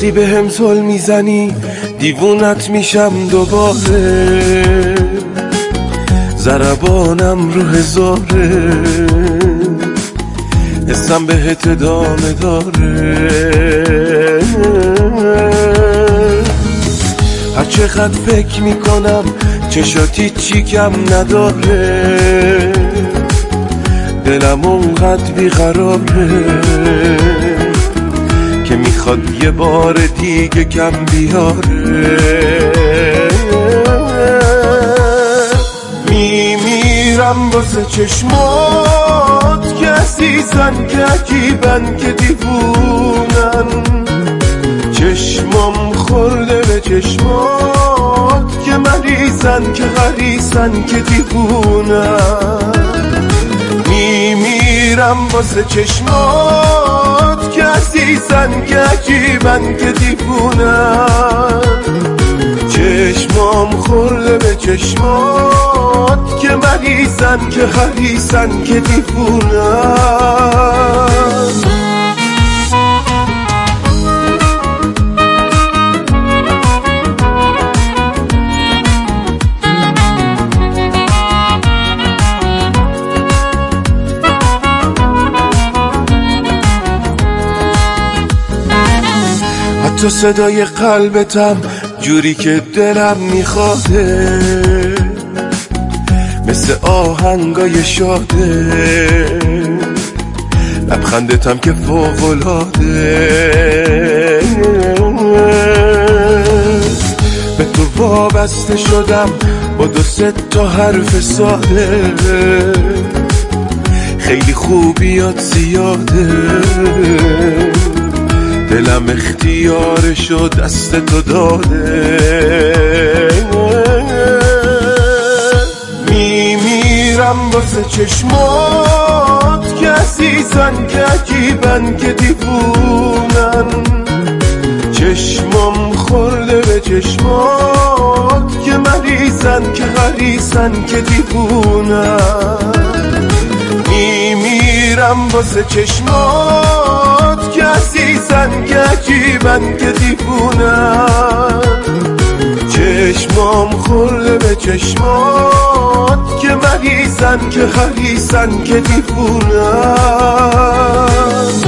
وقتی به هم زل میزنی دیوونت میشم دوباره، ضربانم رو هزاره، حسم بهت ادامه داره. هر چقدر فکر میکنم چشاتی چی کم نداره، دلم اونقدر بیقراره که میخواد یه بار دیگه کم بیاره. میمیرم واسه چشمات که عزیزن، که عجیبن، که دیوونن، چشمام خورده به چشمات که مریضن، که غریزن، که دیوونن. میمیرم واسه چشمات که عزیزن، که عجیبن، که دیوونن، چشمام خورده به چشمات که مریضن، که غریزن، که دیوونن. حتی صدای قلبتم جوری که دلم میخواده، مثل آهنگای شاده، لبخندتم که فوق‌العاده. به تو وابسته شدم با 2-3 تا حرف ساده، خیلی خوبیات زیاده، دلم اختیارشو دست تو داده. میمیرم واسه چشمات که عزیزن، که عجیبن، که دیوونن، چشمام خورده به چشمات که مریضن، که غریزن، که دیوونن. میمیرم واسه چشمات که عزیزن، که عجیبن، که دیوونن، چشمام خورده به چشمات که مریضن، که غریزن، که دیوونن.